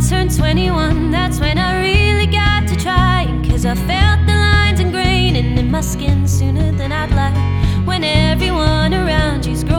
turned 21, that's when I really got to trying, 'cause I felt the lines ingraining in my skin sooner than I'd like. When everyone around you's growing